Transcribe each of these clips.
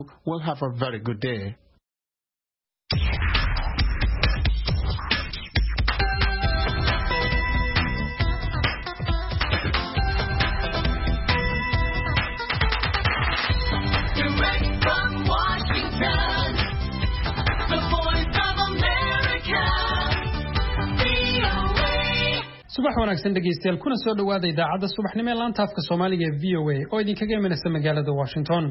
We'll have a very good day. subax wanaagsan dhageystayaal kuna soo dhawaada idaacadda subaxnimo ee laanta afka Soomaaliga ee VOA oo idinkaga imanaysa magaalada Washington.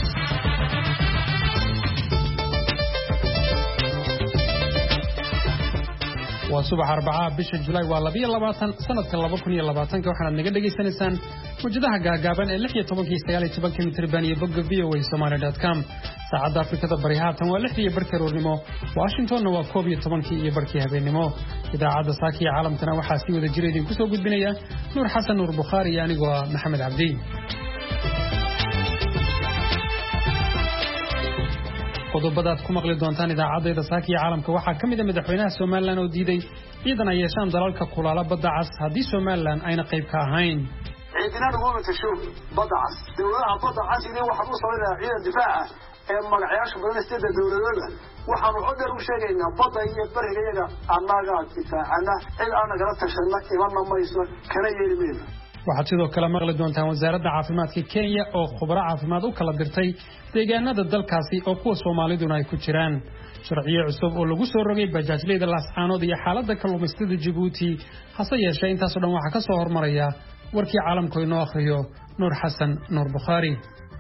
waa subax Arbaca bisha July waa 22 sanadka 2020 waxaad naga dhageysanaysaan wajadaha gaagaaban ee 16-19 mitir baan iyo bogga voasomali.com. saacadda Afrikada Bari haatan waa 6 barkii roornimo, Washingtonna waa 12 barkii habeenimo. idaacadda saaki ee caalamkana waxaa si wada jira idinku soo gudbinaya Nuur Xasan Nuur Bukhari iyo anigoo Maxamed Cabdi. qodobada aad ku maqli doontaan idaacadda saaki ee caalamka waxaa ka mid ah madaxweynaha Soomaaliland oo diiday ciidan ay yeeshaan dalalka kulaala badda cas haddii Soomaaliland ayna qayb ka ahayn. ciidan ugu matasho badda cas dawladaha badda cas inay wax u sameeyaan ciidan difaac ee magacayaasha badan sida dawladooda waxaanu codar u sheegaynaa badda iyo bariga iyaga annaga difaacana cid aan nagala tashanna imanna mayso kana yeelmeen. waxaad sidoo kale maqli doontaan wasaaradda caafimaadka Kenya oo khubaro caafimaad u kala dirtay deegaanada dalkaasi oo kuwa Soomaaliduna ay ku jiraan. sharciyo cusub oo lagu soo rogay bajaajleyda Laascaanood iyo xaaladda kalluumaysatada Djibouti hase yeeshee intaas oo dhan waxaa ka soo hormaraya warkii caalamka inoo akhriyo Nuur Xasan Nuur Bukhari.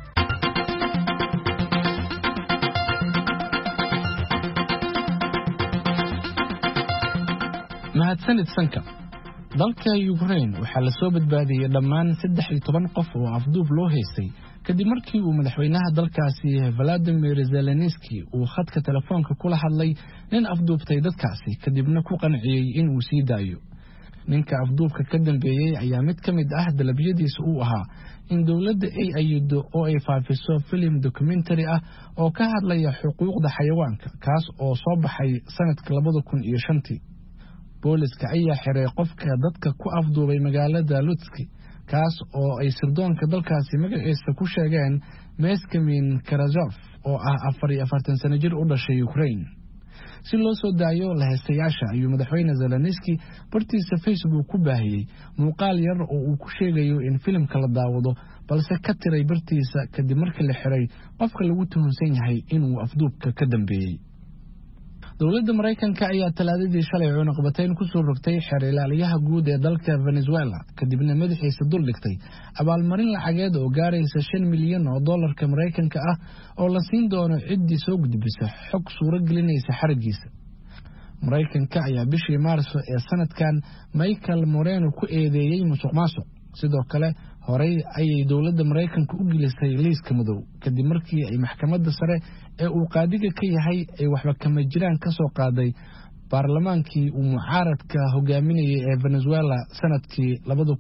mahadsanid sanka. dalka Ukraine waxaa la soo badbaadiyay dhammaan 13 qof oo afduub loo haystay kadib markii uu madaxweynaha dalkaasi Volodymyr Zelensky uu khadka telefoonka kula hadlay nin afduubtay dadkaasi kadibna ku qanciyay in uu sii daayo. ninka afduubka ka dambeeyay ayaa mid ka mid ah dalabyadiisa uu ahaa in dawladda ay ayado oo ay faafiso film documentary ah oo ka hadlaya xuquuqda xayawaanka kaas oo soo baxay sanadka 2005. booliska ayaa xiray qofka dadka ku afduubay magaalada Lutsk kaas oo ay sirdoonka dalkaasi magaciisa ku sheegeen Meskamin Karazov oo ah 44 sano jir u dhashay Ukraine. si loo soo daayo la haystayaasha ayuu madaxweyne Zelensky bartiisa Facebook ku baahiyay muuqaal yar oo uu ku sheegayo in filimka la daawado balse ka tiray bartiisa kadib markii la xiray qofka lagu tuhunsan yahay inuu afduubka ka dambeeyay. dawladda Mareykanka ayaa talaadadii shalay cunaqabatayn ku soo rogtay xeer ilaaliyaha guud ee dalka Venezuela kadibna madaxiisa dul dhigtay abaalmarin lacageed oo gaaraysa $5 milyan oo dollarka Mareykanka ah oo la siin doono ciddii soo gudbisa xog suuro gelinaysa xarigiisa. Mareykanka ayaa bishii Maarso ee sanadkan Michael Moreno ku eedeeyay musuqmaasuq. sidoo kale horey ayay dawladda Mareykanka u gelisay liiska madow kadib markii ay maxkamadda sare ee uu qaadiga ka yahay ay waxba kama jiraan ka soo qaaday baarlamaankii uu mucaaradka hogaaminayay ee Venezuela sanadkii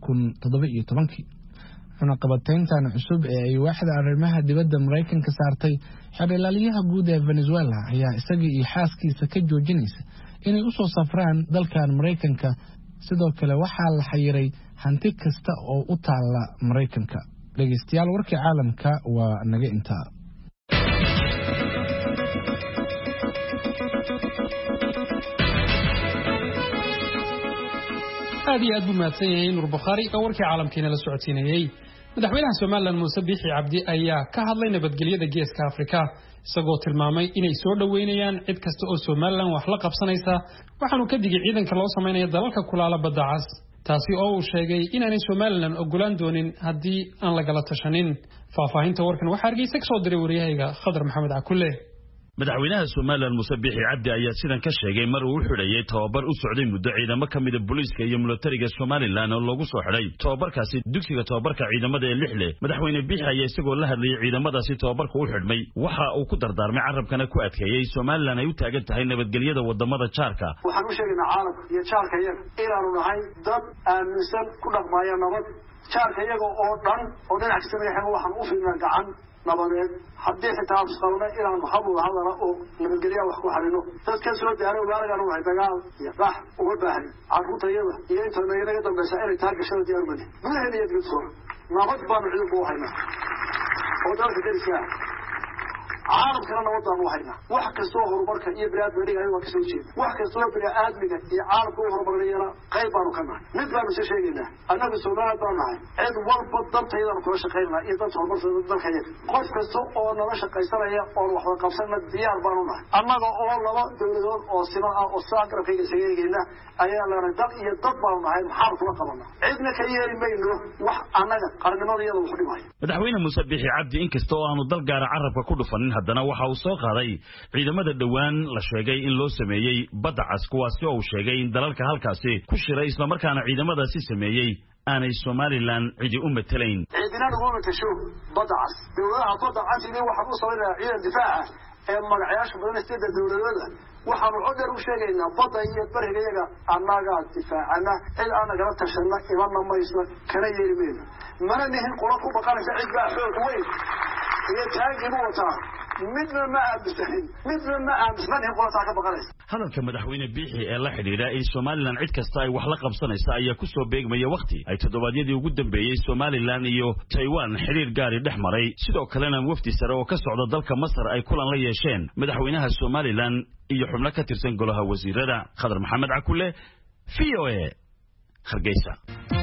2017. cunaqabatayntan cusub ee ay waaxda arrimaha dibadda Mareykanka saartay xeer ilaaliyaha guud ee Venezuela ayaa isagii iyo xaaskiisa ka joojinaysa inay u soo safraan dalkan Mareykanka. sidoo kale waxaa la xayiray hanti kasta oo u taala Mareykanka. dhageystayaal warkii caalamka waa naga intaa. aad iyo aad buu mahadsan yahay Nuur Bukhari oo warkii caalamkiina la socodsiinayay. madaxweynaha Soomaaliland Muuse Biixi Cabdi ayaa ka hadlay nabadgelyada Geeska Afrika isagoo tilmaamay inay soo dhaweynayaan cid kasta oo Soomaaliland wax la qabsanaysa waxaanu ka digay ciidanka loo sameeyo dalalka kulaala badda cas taasi oo uu sheegay inaanay Soomaaliland ogolaan doonin haddii aan la gala tashanin. faahfaahinta warkan waxaa Hargeysa ka soo diray wariyahayga Khadar Maxamed Cakulle. madaxweynaha Soomaaliland Muuse Biixi Cabdi ayaa sidan ka sheegay mar uu xidhayay tababar u socday muddo ciidamo ka mid ah booliiska iyo militariga Soomaaliland oo lagu soo xidhay tababarkaasi dugsiga tababarka ciidamada ee Lixle. madaxweyne Biixi ayaa isagoo la hadlayay ciidamadaasi tababarka u xidhmay waxa uu ku dardaarmay carabkana ku adkeeyay Soomaaliland ay u taagan tahay nabadgelyada wadamada jaarka. waxaan u sheegaynaa caalamka iyo jaarka iyaga inaanu nahay dad aaminsan ku dhaqmaya nabad. jaarka iyaga oo dhan oo dhinac kasta waxaan u fiirnaa gacan nabadeed haddii xitaa isqalna inaan habul hadala oo nabadgelyo wax ku xarino dadka soo daaray waaragan waxay dagaal iyo bax uga baahan carruurtayada iyo inta naga dambaysa inay taargashada diyaar mali gudaheeda iyo dibadda nabad baan ciidan u haynaa oo dalka dariska caalamkana nabadaan u haynaa wax kastoo horumarka iyo bini'aadmiga waa kasoo jeeda wax kastoo bini'aadmiga iyo caalamka u horumarayana qayb baanu ka nahay mid baanu soo sheegaynaa annagu Soomaaliya baan nahay cid walba dantaydan kula shaqaynaa iyo danta horumarka dalkayga qof kasta oo nala shaqaysanaya oo wax wada qabsana diyaar baanu nahay annaga oo laba dawladood oo siman ah oo saaqrafayga sageeyna ayaa la dad iyo dad baanu nahay maxaan kula qabanaa cidna ka yeeri mayno wax annaga qarnimadayada wax dhimay madaxweyne Muuse Biixi Cabdi inkastoo aanu dal gaar ah carabka ku dhufanin haddana waxa uu soo qaaday ciidamada dhawaan la sheegay in loo sameeyay badda cas kuwaasi oo uu sheegay in dalalka halkaasi ku shiray isla markaana ciidamadaasi sameeyay aanay Somaliland cidi u matalayn ciidina ugu matasho badda cas dawladaha badda cas inay waxa u sameeyay ciidan difaaca ee magacayaasha badan sida dawladda waxaanu codar u sheegaynaa badda iyo barigayaga annaga difaacana cid aan naga tashanna imanna mayso kana yeerimayno mana nihin qolo ku baqanaysa cid baa xoog weyn iyo taageero wata midna ma aaminsan qolata ka baqanaysa hadalka madaxweyne Biixi ee la xidhiidha in Somaliland cid kasta ay wax la qabsanaysa ayaa ku soo beegmaya waqti ay toddobaadyadii ugu dambeeyay Somaliland iyo Taiwan xiriir gaar ah dhexmaray sidoo kalena wafdi sare oo ka socda dalka Masar ay kulan la yeesheen madaxweynaha Somaliland iyo xubno ka tirsan golaha wasiirada Khadar Maxamed Cakulle VOA Hargeysa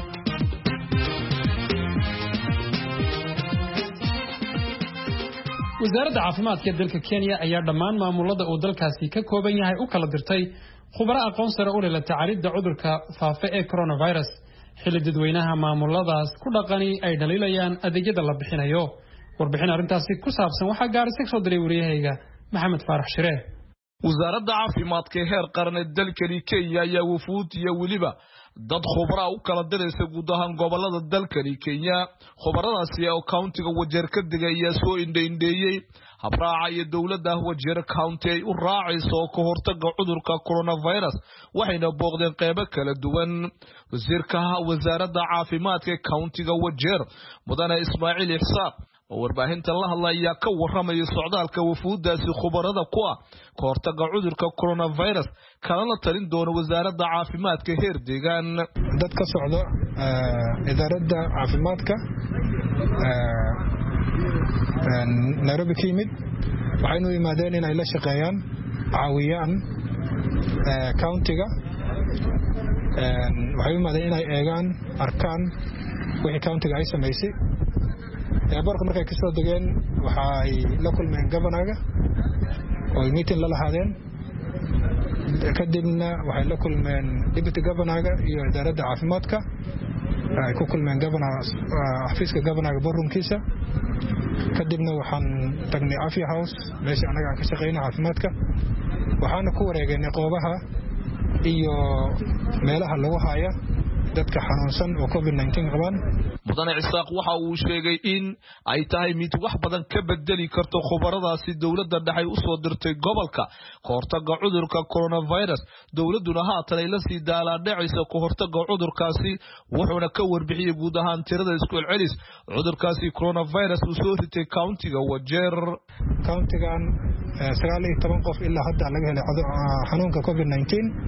wasaaradda caafimaadka dalka Kenya ayaa dhammaan maamulada oo dalkaasi ka kooban yahay u kala dirtay khubaro aqoon sare u leh tacaalidda cudurka faafa ee coronavirus xilli dadweynaha maamuladaas ku dhaqani ay dhaliilayaan adeegyada la bixinayo warbixin arrintaasi ku saabsan waxa Gaarisa soo diray wariyahayga Maxamed Faarax Shire wasaaradda caafimaadka heer qaran ee dalka Kenya ayaa wufuud iyo waliba dad khubaro u kala diraysa guud ahaan gobolada dalka Kenya khubaradaasi oo countiga Wajeer ka digaya soo indheeyay habraaca iyo dawladda Wajeer county ay u raacayso ka hortagga cudurka coronavirus waxayna booqdeen qaybo kala duwan wasiirka wasaaradda caafimaadka countiga Wajeer mudane Ismaaciil Ihsaaq oo warbaahinta la hadlaya ka waramay socdaalka wufuudaasi khubarada ku ah ka hortagga cudurka coronavirus kana talin doona wasaaradda caafimaadka heer deegaan dad ka socdo idaaradda caafimaadka Nairobi ka yimid waxaynu yimaadeen inay la shaqeeyaan caawiyaan countiga waxay yimaadeen inay eegaan arkaan wixii countiga ay sameysay barka markay ka soo degeen waxay la kulmeen governorga oo meeting la lahaadeen kadibna waxay la kulmeen deputy governorga iyo idaaradda caafimaadka ay ku kulmeen xafiiska governorga boardroomkiisa kadibna waxaan tagnay Afia House meesha anaga ka shaqeynaa caafimaadka waxaana ku wareegnay qoobaha iyo meelaha lagu haayo dadka xanuunsan oo COVID-19 qabaan mudane Isaaq waxa uu sheegay in ay tahay mid wax badan ka bedeli karto khubaradaasi dawladda dhexe u soo dirtay gobolka ka hortagga cudurka coronavirus dawladuna haatan ay la sii daalaadhacayso ka hortagga cudurkaasi wuxuuna ka warbixiyay guud ahaan tirada isku celcelis cudurkaasi coronavirus uu soo ritay countiga Wajeer countigan 19 qof ilaa hadda laga helay xanuunka COVID-19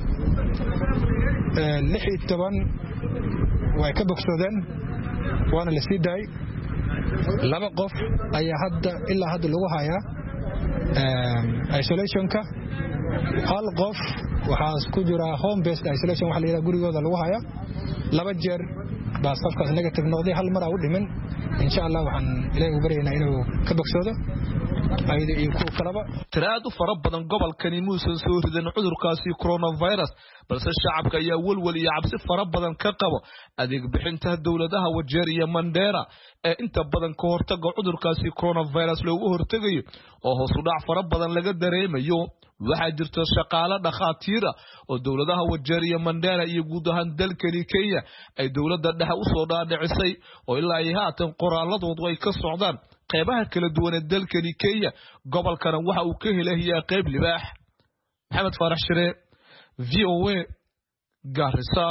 16 way ka bogsadeen waana la sii daay 2 qof ayaa ilaa hadda lagu hayaa isolationka 1 qof waxaa ku jira home based isolation waxa la yiraahdo gurigooda lagu hayaa 2 jeer baa safkaas negative noqday 1 mar u dhiman insha Allah waxaan ilaahay u baryaynaa inuu ka bogsado ayda iyo ku kalaba tiraad u fara badan gobolkani muusan soo ridan cudurkaasi coronavirus balse shacabka ayaa walwal iyo cabsi fara badan ka qabo adeeg bixinta dawladaha Wajeer iyo Mandera ee inta badan ka hortagga cudurkaasi coronavirus loogu hortagayo oo hoos u dhac fara badan laga dareemayo waxaa jirta shaqaale dhakhaatiir oo dawladaha Wajeer iyo Mandera iyo guud ahaan dalka Kenya ay dawladda dhexe u soo dhaadhicisay oo ilaa ay haatan qoraaladoodu ay ka socdaan qaybaha kala duwan ee dalka Kenya gobolkana waxa uu ka helayaa qayb libaax Maxamed Faarax Shire VOA Garissa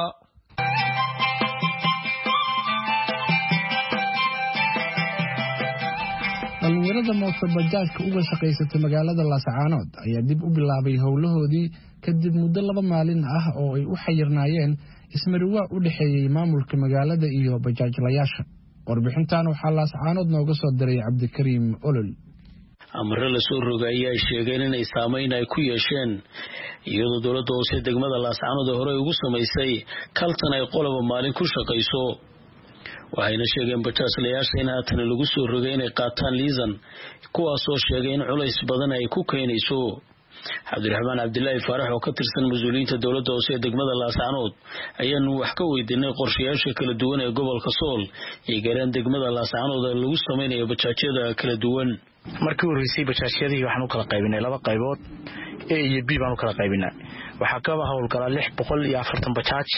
dhalinyarada mootobajaajka uga shaqaysatay magaalada Laascaanood ayaa dib u bilaabay howlahoodii kadib muddo 2 maalin ah oo ay u xayirnaayeen ismariwaa u dhaxeeyay maamulka magaalada iyo bajaajlayaasha warbixintan waxaa Laascaanood nooga soo diray Cabdikariim Olol amre la soo rogay ayaa sheegeen inay saameyn ay ku yeesheen iyadoo dowladda hoose degmada Laascaanood hore ugu samaysay kaltan ay qolaba maalin ku shaqayso waxayna sheegeen bajaajlayaasha in haatan lagu soo rogay inay qaataan liisan kuwaasoo sheegay in culays badan ay ku keenayso Cabdiraxmaan Cabdilaahi Faarax oo ka tirsan mas'uuliyiinta dowladda hoose ee degmada Laascaanood ayaanu wax ka weydiinay qorshayaasha kala duwan ee gobolka Sool ee gaaraan degmada Laascaanood lagu sameeyo bajaajyada kala duwan markii uu horeysay bajaajyadii waxaan u kala qaybinay laba qaybood A iyo B baan u kala qaybinay waxa ka hawlgala 640 bajaaj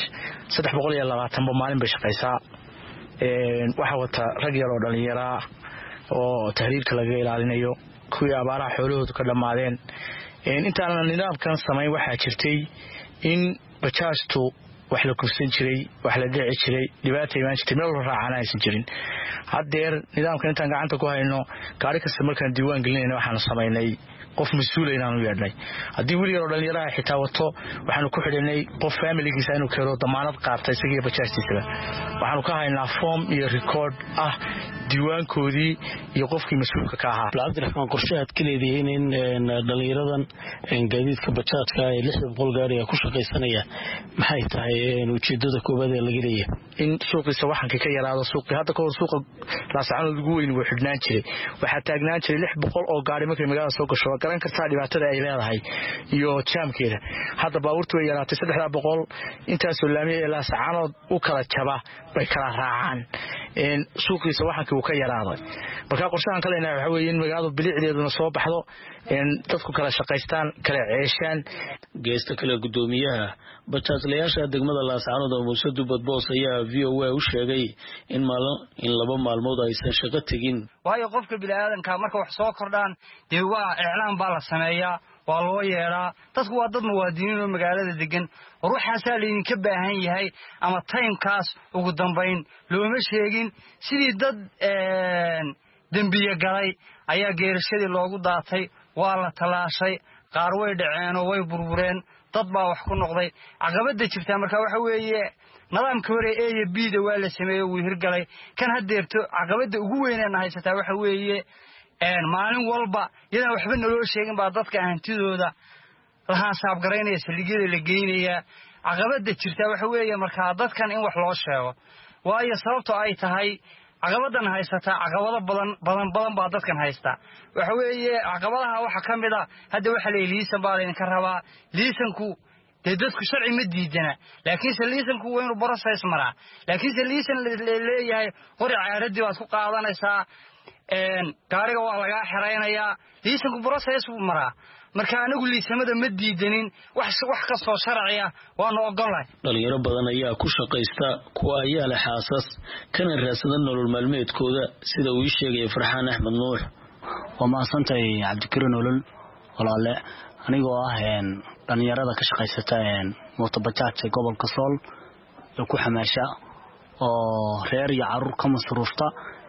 320 maalin bay shaqaysaa waxa wata rag yar oo dhalinyaro oo tahriirka laga ilaalinayo kuwii abaaraha xoolahooda ka dhamaadeen intaan nidaamkan sameyn waxa jirtay in bajaajtu wax la kursan jiray wax la dhici jiray dhibaato iman jirtay meel raacana aysan jirin hadeer nidaamkan intaan gacanta ku hayno gaari kasta markaan diiwaan gelinayna waxaan sameynay qof mas'uul inaan u yeedhnay hadii wali yar oo dhalinyaro ah xitaa wato waxaan ku xidhnay qof familigiisa inuu keeno damaanad qaatay isaga bajaajtiisa waxaan ka haynaa form iyo record ah diiwaankoodii iyo qofkii mas'uulka ka ahaa Cabdiraxmaan qorshaad ka leedahay in dhalinyaradan gaadiidka bajaajka ay 600 gaari ku shaqaysanaya maxay tahay ujeedada koobaad ee laga leeyahay in suuqiisa waxanka ka yaraado suuqi hadda ka hor suuqa Laascaanood ugu weyn wuu xidhnaan jiray waxa taagnaan jiray 600 oo gaari markay magaalada soo gasho garan kartaa dhibaatada ay leedahay iyo jaamkeeda hadda baabuurtu way yaraatay 300 intaas oo laamiyay Laascaanood u kala jaba bay kala raacaan suuqiisa waxanka uu ka yaraaday marka qorshahan kale waxa weeye in magaalada bilicdeeduna soo baxdo dadku kala shaqaystaan kala ceeshaan geesta kale gudoomiyaha bajaajlayaasha degmada Laascaanood oo Muuse Dubad Boos ayaa VOA u sheegay in laba maalmood aysan shaqo tagin waayo qofka bilaadanka marka wax soo kordhaan dee waa iclaan baa la sameeyaa waa loo yeeraa dadku waa dad muwaadiniin oo magaalada degan ruuxaas leeyin ka baahan yahay ama timekaas ugu dambeyn looma sheegin sidii dad dambiye galay ayaa geerashadii loogu daatay waa la talaashay qaar way dhaceen oo way burbureen dad baa wax ku noqday caqabada jirta marka waxa weeye nidaamka hore A iyo B da waa la sameeyay uu hirgalay kan hadeerto caqabada ugu weyn ee haysataa waxa weeye maalin walba iyada waxba naloo sheegin baa dadka hantidooda la hasaab gareynaya saligeeda la geynaya caqabada jirta waxa weeye marka dadkan in wax loo sheego waayo sababtoo ay tahay caqabadan haysata caqabado badan baa dadkan haysta waxa weeye caqabadaha waxa kamid ah hadda waxa la liisan baa in ka rabaa liisanku dadku sharci ma diidana laakiin liisanku waa inuu process maraa laakiin liisan leeyahay qori caaradii waad ku qaadanaysaa gaariga waa laga xireynayaa liisanku process uu maraa marka anagu liisamada ma diidanin wax ka soo sharciya waan ogolahay dhalinyaro badan ayaa ku shaqaysta kuwa ayaa la xaasas kana raasada nolol maalmeedkooda sida uu sheegay Farxaan Axmed Nuux oo ma santay Cabdikariin Olol walaale anigoo ah dhalinyarada ka shaqaysata mooto bajaajka gobolka Sool oo ku xamaasha oo reer iyo carruur ka masruufta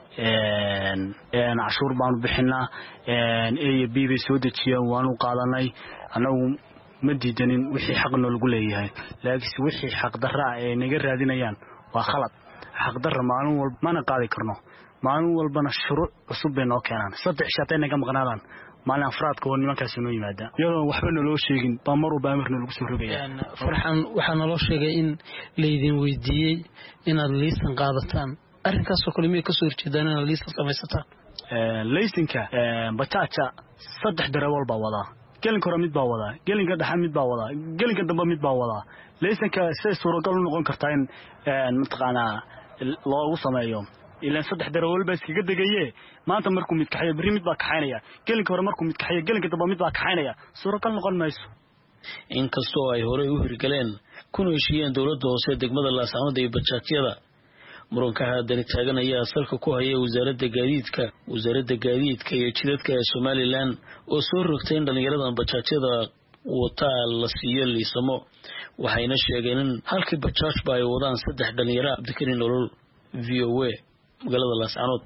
cashuur baan bixinaa A B bay soo dejiyeen waan u qaadanay anagu ma diidanin wixii xaq lagu leeyahay laakiin wixii xaq darra ay naga raadinayaan waa khalad xaq darra maalin walba mana qaadi karno maalin walbana shuruuc cusub bay noo keenaan saddex shatay naga maqnaadaan maalin afraadka oo nimankaas inoo yimaada iyadoo waxba naloo sheegin baa mar walba amarna lagu soo rogaya Farxaan waxa naloo sheegay in leedin weydiiyay inaad liisan qaadataan arrinkaas oo kale miyay ka soo horjeedaan inaad liisan samaysataan laysanka bajaajka saddex darawal baa wadaa gelinka hore mid baa wadaa gelinka dhexe mid baa wadaa gelinka dambe mid baa wadaa laysanka say suuragal u noqon kartaa in mataqaanaa loogu sameeyo ilaan saddex darawal baa iskaga degaye maanta markuu mid kaxeeyo bari mid baa kaxaynaya gelinka hore markuu mid kaxeeyo gelinka dambe mid baa kaxaynaya suuragal noqon mayso inkastoo ay hore u hirgaleen kuna heshiiyeen dowladda hoose degmada Laascaanood iyo bajaajyada muranka haddana taagan ayaa salka ku haya wasaaradda gaadiidka iyo jidadka ee Somaliland oo soo rogtay in dhalinyaradan bajaajyada wata la siiyo liisamo waxayna sheegeen in halkii bajaajba ay wadaan saddex dhalinyaro Cabdikariin Olol VOA magaalada Laascaanood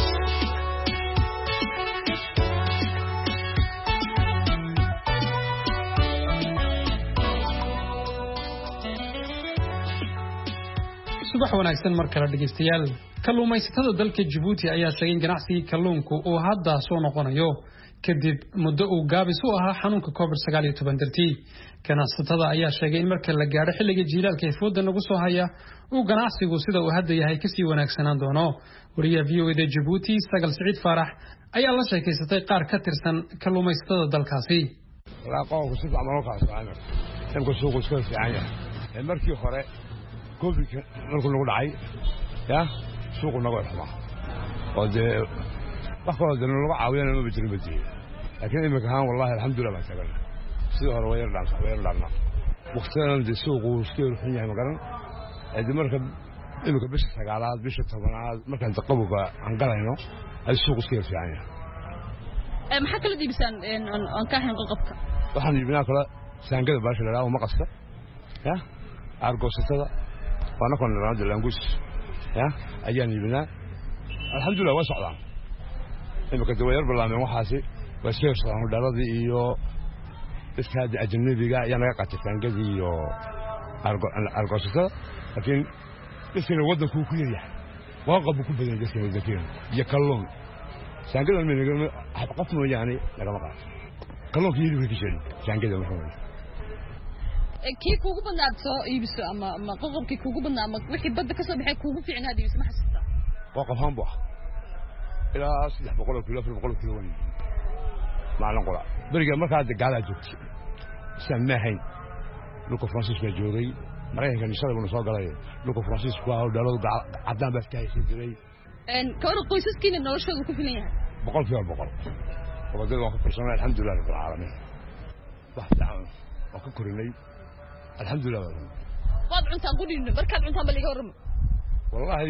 subax wanaagsan mar kale dhageystayaal kalluumaysatada dalka Djibouti ayaa sheegay in ganacsiga kalluunku uu hadda soo noqonayo kadib muddo uu gaabis u ahaa xanuunka COVID-19 dartii. Ganacsatada ayaa sheegay in marka la gaadho xilliga jiilaalka ee fooda nagu soo haya uu ganacsigu sida uu hadda yahay kasii wanaagsanaan doono. Wariyaha VOA Djibouti Sagal Saciid Faarax ayaa la sheekaysatay qaar ka tirsan kalluumaysatada dalkaasi. Laaqoonku si fiican loo kaasanayo. Inta suuqu iska fiican yahay. Markii hore COVID markuu nagu dhacay suuqu nagu xumaa. oo wax kale oo lagu caawiyana ma jirin badii laakiin imika haan wallahi alxamdulillah ma tagan sidoo hore way yardaan waqtigan de suuqu iskeel xun yahay magaran ee marka imika bisha 9aad bisha 10aad markaan taqabuga aan galayno ay suuqu iskeel fiican yahay maxaa kala diibsan aan ka hayn qofka waxaan diibnaa kala saangada baasha la raawo ma qasta argoosatada wana kon raad langus ayaan diibnaa alxamdulillah waa socdaan imika daweer balaameen waxaasi waa soo socdaan dhaladii iyo iskaadi ajnabiga ayaa naga qatay saangadii iyo argoosatada laakiin isna wadanku ku yahay waa qabu ku badan dadka wadakeen iyo kalluun saangada ma qof mooyaane lagama qaato kalluunka yiri wixii jiray saangada wuxuu kii kuugu badnaad soo iibiso ama qoqobkii kuugu badnaa ama wixii badda ka soo baxay kuugu fiicnaad iibiso ma xasuustaa qoqob hanbo ilaa 300 kilo 400 kilo weyn maalan qora bariga markaa dagaala joogtay samahayn luko Francisco joogay maraykanka nisada soo galay luko Francisco waa dhalad cadaan baa ka haysan jiray كانوا قيسس كنا نوشوا وكفينها. بقول فيها بقول. وبعدين وقت فرصنا الحمد لله رب العالمين. واحد عام وككرني الحمد لله. وضع أنت أقول إنه بركات أنت باللي قرم. والله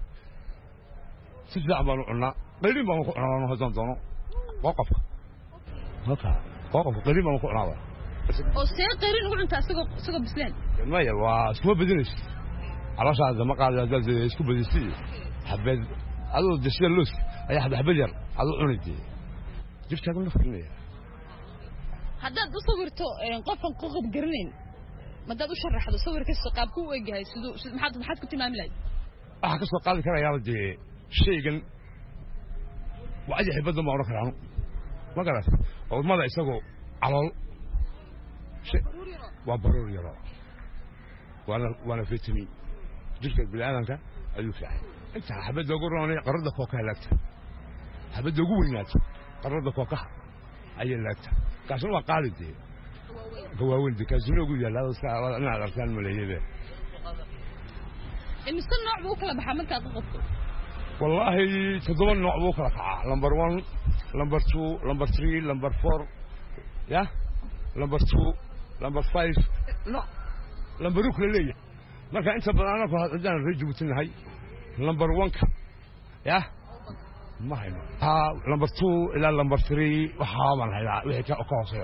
سجع بالنا قريب ما أنا هزان زانو وقف. هكا وقف قريب ما أنا هذا. أستاذ قريب نقول أنت سوق بسلين. ما يلا سوى بدنس. على شان زمان قاعد هذا سوق بدنس. حبيت هذا دشير لوس أي حد حبيجر هذا عنيدي جبت هذا نفكرني هذا تصورته قفن قغب قرنين ما ده شرح هذا صور كيس قاب كوي جاي سدو محد كنت ما ملاي كيس قال كذا يا ولدي شيء جن وأجي حبيت ما أروح عنه ما قرأت أو ماذا يسووا على شيء وبرور يرى وأنا فيتني جبت بالآن كا أيوة فعلا أنت حبيت أقول راني قررت فوقها لك حبيت أقول إنك قررت فوقها أي لك كاسون وقالتي هو ولدي كاسون يقول يا لا أنا على أرسال مليبة المستن نوع بوكلة بحمل كأطقطه والله تضمن نوع بوكلة لمبر 1 لمبر 2 لمبر 3 لمبر 4 يا لمبر 2 لمبر 5 لا لمبر وكلة ليه ما كان أنت بدأنا فهذا الرجل بتنهي لمبر 1 يا ما هي لمبر 2 إلى لمبر 3 وحامل هذا وهي كأقاصي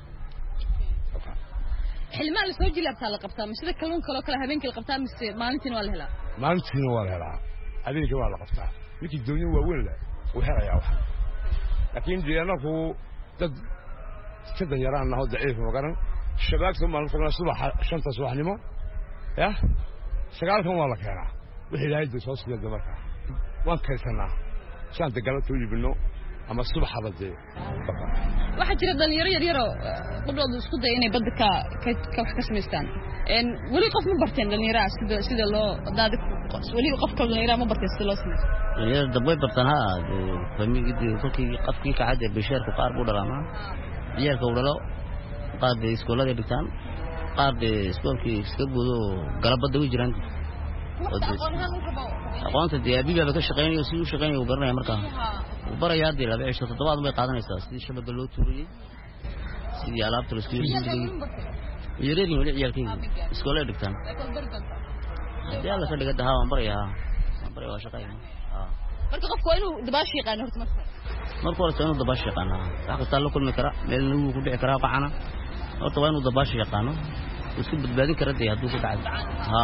حلمان السوجي لا بتاع قبطان مش ذا كلون كلا هبينك القبطان مش مالنتين ولا هلا مالنتين ولا هلا هبينك ولا قبطان ليك الدنيا ولا وحرا يا واحد لكن ديانا هو تد كذا يرى أنه ضعيف مقارن الشباب ثم نفكر الصبح شنطة صباح نمو يا سقالكم والله كنا وحيد هيد صوص يد مركا وان كيسنا شانت قالت لي بنو اما الصبح هذا زي واحد جرى دليرة قبل اسكو دايني بدك كوخ كسميستان ان ولي قف ما برتين دليرة سيده لو دادك ولي قف دليرة ما برتين سيده لو سميس يا دبي برتنها فمي قد كلكي قفكي كعاد بشير قار بو دراما عيالك ودلو قاد اسكولada dhigtaan qaar iskuulkii iska gudo galabada u jiraan aqoonta diyabiga ka shaqeynaya si uu shaqeynaya garanaya markaa uu barayaa dii laba cisho toddobaad way qaadanaysaa sidii shabaga loo tuuriyay sidii alaabta la isku yiri yareedin wali ciyaalkii iskoolada dhigtaan hadii alla ka dhiga dahaa waan barayaa shaqeynaya marka qofku inuu dabaash yaqaan horta marka hore inuu dabaash yaqaan waxa ka la kulmi kara meel uu ku dhici kara qacana horta waa inuu dabaash yaqaano isku badbaadin kara haduu ku dhacay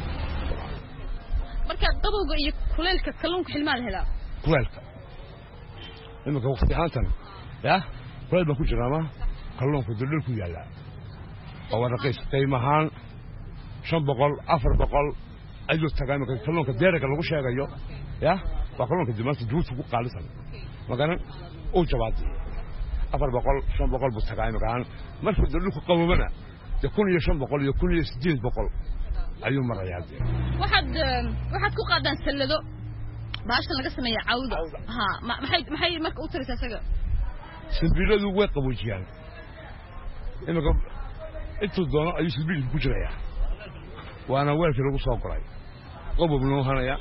marka qabowga iyo kuleelka kalluunka xilmaal helaa kuleelka imika waqti ahaantan ya kuleel baa ku jiraama kalluunka dul ku yaala oo raqiis qiimahan 500 400 ayuu tagaa imika kalluunka deerka lagu sheegayo ya waa kalluunka dimaanta duutu ku qaalisan magana oo jabaad 400 500 bustaqayn kaan markuu dhulku qabobana 1500 iyo 1800 ayuu marayaa waxaad ku qaadaan salado baashan laga sameeyo cawda ha maxay marka u tiraysaa isaga simbiladu way qaboojiyaan imaka intuu doono ayuu simbil ku jirayaa waana weelkii lagu soo qoray qabob loo hanaya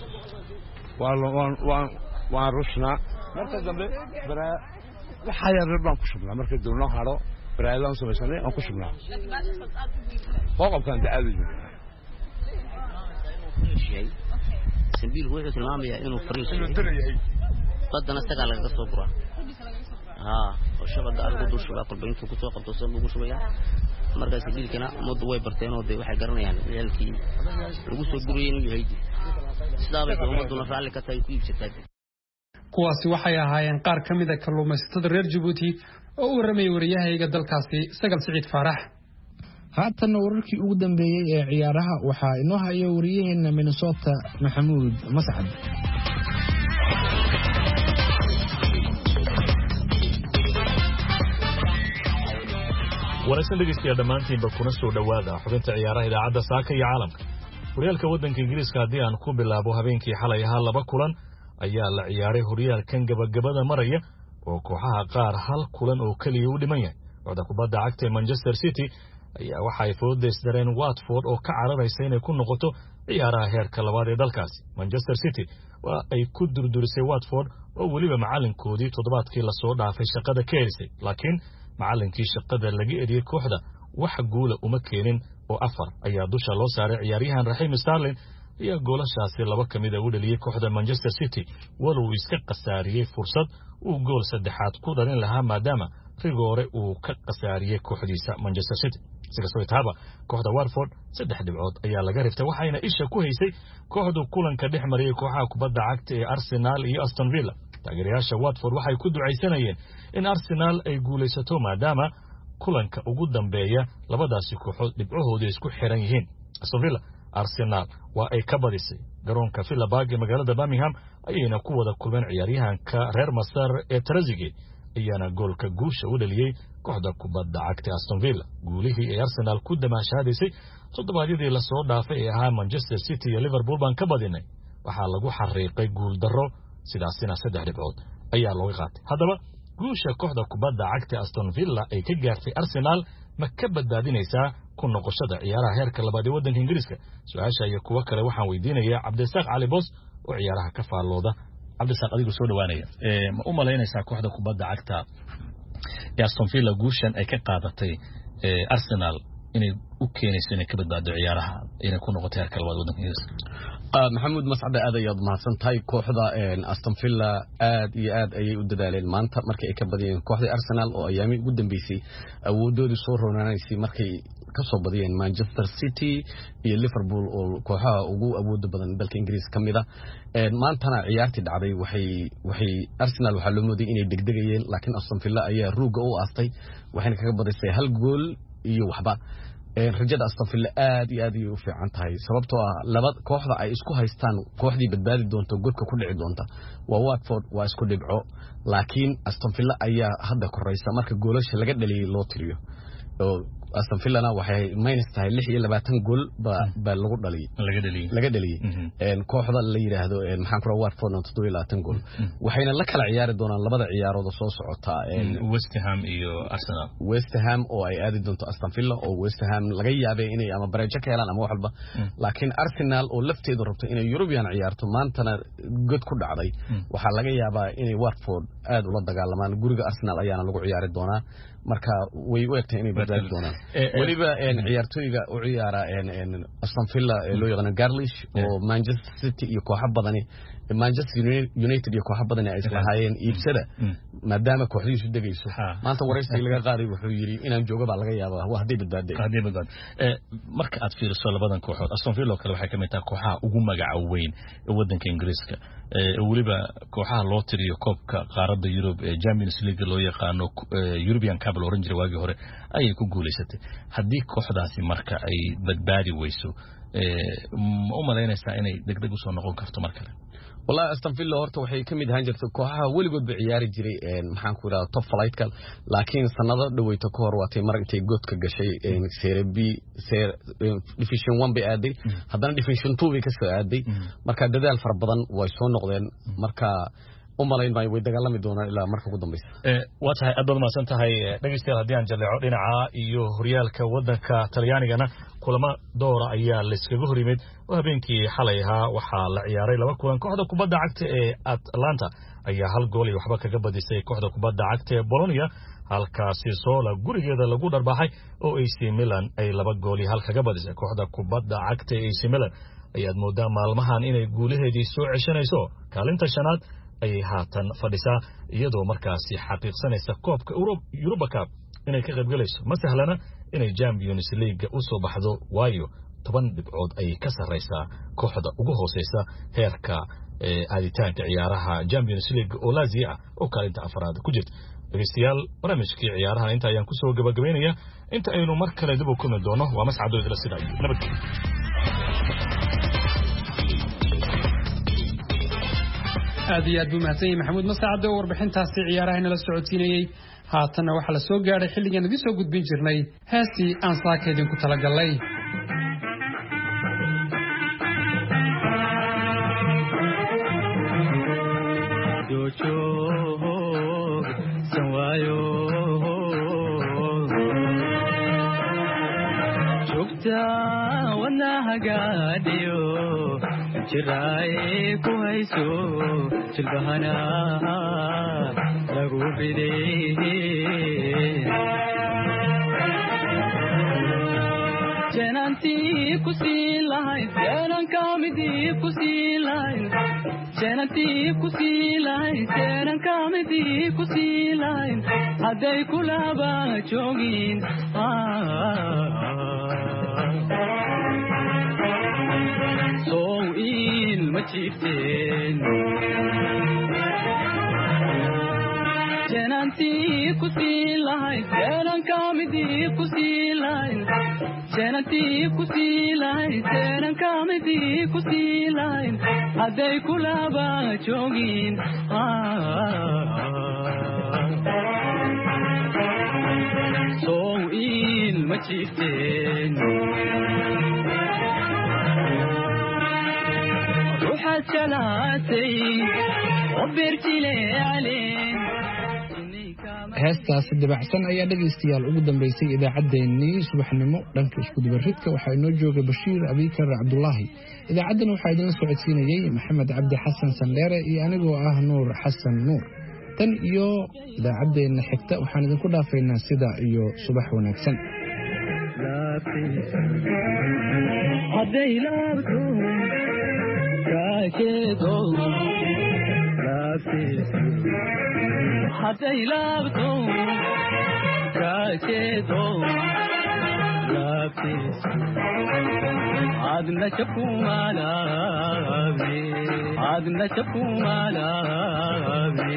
waan rushnaa marka dambe waxaa yar baan ku shubnaa marka doonno haro baraadaan samaysanay aan ku shubnaa qoqobkan dacaadu simbil wuxuu tilmaamayaa inuu fariis yahay badana sagal laga soo guraa oo shabada lagu dushubaa qalba intuu ku soo qabto soo lagu shubaya marka simbilkana muddo way barteen oo waxay garanayaan weelkii lagu soo guriyay inuu yahay sidaabay ummaduna raalli ka tahay ku iibsatay kuwaasi waxay ahaayeen qaar ka mid ah kalluumaysatada reer Djibouti oo u waramay wariyahayga dalkaasi Sagal Siciid Faarax haatan wararkii ugu dambeeyay ee ciyaaraha waxa inoo hayo wariyaheena Minnesota Maxamuud Mascad waraysan dhegeystayaal dhammaantiinba kuna soo dhowaada xubinta ciyaaraha idaacadda saaka iyo caalamka horyaalka waddanka ingiriiska haddii aan ku bilaabo habeenkii xalay ahaa 2 kulan ayaa la ciyaaray horyaalkan gabagabada maraya oo kooxaha qaar hal kulan oo kaliya u dhiman yahay kooxda kubadda cagta ee Manchester City ayaa waxa ay foodeysdareen Watford oo ka cararaysa inay ku noqoto ciyaaraha heerka labaad ee dalkaasi Manchester City waa ay ku durdurisay Watford oo waliba macalinkoodii toddobaadkii la soo dhaafay shaqada ka helisay laakiin macalinkii shaqada laga eriyay kooxda wax guula uma keenin oo 4 ayaa dusha loo saaray ciyaaryahan Raheem Sterling iyo goolashaasi 2 kamid ah u dhaliyay kooxda Manchester City walow iska qasaariyay fursad uu gool saddexaad ku dhalin lahaa maadaama rigoore uu ka qasaariyay kooxdiisa Manchester City sidaasoo taaba kooxda Watford 3 dhibcood ayaa laga riftay waxayna isha ku haysay kooxdu kulanka dhex mariyay kooxaha kubadda cagta ee Arsenal iyo Aston Villa taageerayaasha Watford waxay ku ducaysanayeen in Arsenal ay guulaysato maadaama kulanka ugu dambeeya labadaasi kooxood dhibcahooda isku xiran yihiin Aston Villa Arsenal waa ay ka badisay garoonka Villa Park ee magaalada Birmingham ayayna ku wada kulmeen ciyaaryahanka reer Masar ee Trezeguet ayaana goolka guusha u dhaliyay kooxda kubadda cagta Aston Villa guulihii ay Arsenal ku damaashaadaysay toddobaadyadii la soo dhaafay ee ahaa Manchester City iyo Liverpool baan ka badinay waxaa lagu xariiqay guul darro sidaasina 3 dhibcood ayaa looga qaatay haddaba guusha kooxda kubadda cagta Aston Villa ay ka gaartay Arsenal ma ka badbaadinaysaa ku noqoshada ciyaaraha heerka labaad ee waddanka Ingiriiska su'aasha iyo kuwa kale waxaan weydiinayaa Cabdisaaq Cali Boos oo ciyaaraha ka faalooda Cabdisaaq adigu soo dhawaanaya ma u malaynaysaa kooxda kubadda cagta ee Aston Villa guushan ay ka qaadatay Arsenal inay u keenayso inay ka badbaado ciyaaraha inay ku noqoto heerka labaad waddanka Ingiriiska maxamuud mascad aad ayaad mahadsantahay kooxda Aston Villa aad iyo aad ayay u dadaaleen maanta markii ay ka badiyeen kooxda Arsenal oo ayaami ugu dambeysay awoodoodu soo roonaanaysay markay ka soo badiyeen Manchester City iyo Liverpool oo kooxaha ugu awooda badan dalka Ingiriiska kamida maantana ciyaartii dhacday waxay Arsenal waxa loo mooday inay degdegayeen laakiin Aston Villa ayaa ruuga u aastay waxayna kaga badisay hal gool iyo waxba rajada Aston Villa aad iyo aad ay u fiican tahay sababtoo ah laba kooxda ay isku haystaan kooxdii badbaadi doonto godka ku dhici doonta waa Watford waa isku dhibco laakiin Aston Villa ayaa hadda koraysa marka goolasha laga dhaliyay loo tiriyo oo Aston Villa waxay minus tahay 26 gool ba lagu laga dhaliyay kooxda la yiraahdo maxaan ku Watford 27 gool waxayna la kala ciyaari doonaan labada ciyaarood soo socota West Ham iyo Arsenal West Ham oo ay aadi doonto Aston Villa oo West Ham laga yaabay inay ama bareejo ka helaan ama wax walba laakiin Arsenal oo lafteedu rabto inay European ciyaarto maantana god ku dhacday waxa laga yaabaa inay Watford aad ula dagaalamaan guriga Arsenal ayaana lagu ciyaari doonaa marka way u egtay inay badbaadi doonaan waliba ciyaartooyga u ciyaara Aston Villa loo yaqaan Grealish oo Manchester City iyo kooxo badani Manchester United iyo kooxo badani ay islahaayeen iibsada maadaama kooxdiisu degayso maanta waraysiga laga qaaday wuxuu yiri inaan joogo baa laga yaabaa waa hadii badbaad marka aad fiiriso labadan kooxood Aston Villa kale waxay ka mid tahay kooxaha ugu magaca weyn ee waddanka Ingiriiska waliba kooxaha loo tiriyo koobka qaaradda Yurub ee Champions League loo yaqaano European Cup loo oran jiray waagii hore ayay ku guuleysatay haddii kooxdaasi marka ay badbaadi weyso ma u malaynaysaa inay degdeg u soo noqon karto mar kale والله أستون فيلا هورتا وحي كميد هانجرت كوحها ولقد بعياري جري محان كورا توب فلايت كال لكن سنة دوي تكور واتي مرقتي قد كجشي سير بي سير ديفيشن 1 بآدي هذا ديفيشن 2 بكسر آدي مركا ددال فربضان ويسون نقدين مركا umalayn bay way dagaalami doonaan ilaa marka ugu dambaysa waatahay aad baad maasan tahay dhageystayaal haddii aan jaleeco dhinaca iyo horyaalka wadanka Talyaanigana kulamo doora ayaa la iskaga hor yimid oo habeenkii xalay ahaa waxaa la ciyaaray laba kulan kooxda kubadda cagta ee Atlanta ayaa hal gool iyo waxba kaga badisay kooxda kubadda cagta ee Bologna halkaasi Soola gurigeeda lagu dharbaxay oo AC Milan ay laba gool iyo hal kaga badisay kooxda kubadda cagta ee AC Milan ayaad moodaa maalmahan inay guulaheedii soo ceshanayso kaalinta shanaad ay haatan fadhisaa iyadoo markaasi xaqiiqsanaysa koobka Europa Cup inay ka qayb galayso ma sahlana inay Champions League u soo baxdo waayo 10 dhibcood ay ka sareysaa kooxda ugu hooseysa heerka aaditaanka ciyaaraha Champions League oo Lazio oo kaalinta afraad ku jirta dhageystayaal barnaamijkii ciyaaraha inta ayaan ku soo gabagabeynaya inta aynu mar kale dib u kulmi doono waa mas'aado idila sidaa nabadgelyo aad iyo aad buu mahadsan yahay maxamuud masacade oo warbixintaasi ciyaaraha inala socodsiinayay haatanna waxaa la soo gaadhay xilligan idin soo gudbin jirnay heestii aan saaka idinku talagalnay jiray ku hayso jilbahana lagu bidey janantii ku sii lahayd janan kamidii ku sii lahayd janantii ku sii lahayd janan kamidii ku sii lahayd hadday kulaba joogin janantii ku sii lahayd janan kamidii ku sii lahayd janantii ku sii lahayd janan kamidii ku sii lahayd hadday kulaba joogin sow il ma jiifteen heestaasi dabacsan ayaa dhegaystayaal ugu dambaysay idaacaddeenii subaxnimo dhanka iskudubaridka waxaa inoo joogay Bashiir Abikar Cabdullaahi idaacaddan waxaa idinla socodsiinayay Maxamed Cabdi Xasan Sandheere iyo anigoo ah Nuur Xasan Nuur tan iyo idaacaddeenna xigta waxaan idinku dhaafaynaa sida iyo subax wanaagsan hadday laabto kaajeedo laabtiis adna jakumalaabe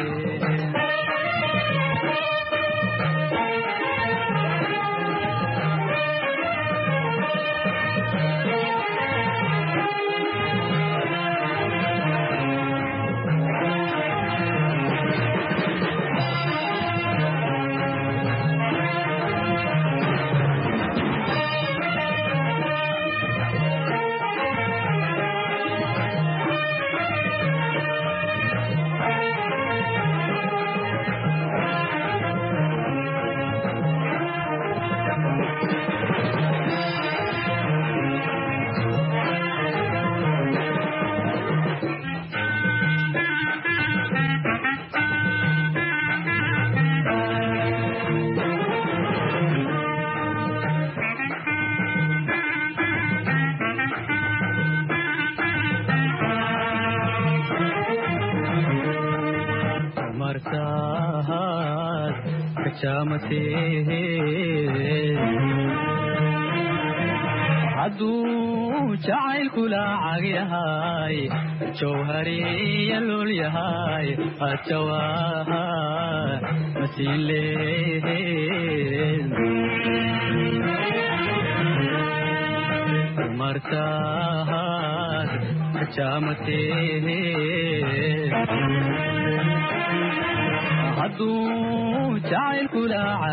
hadduu jacaylku lacag yahay jawhariya lul yahay ajawaha masiinleen markaad حجامته هدو جعل كل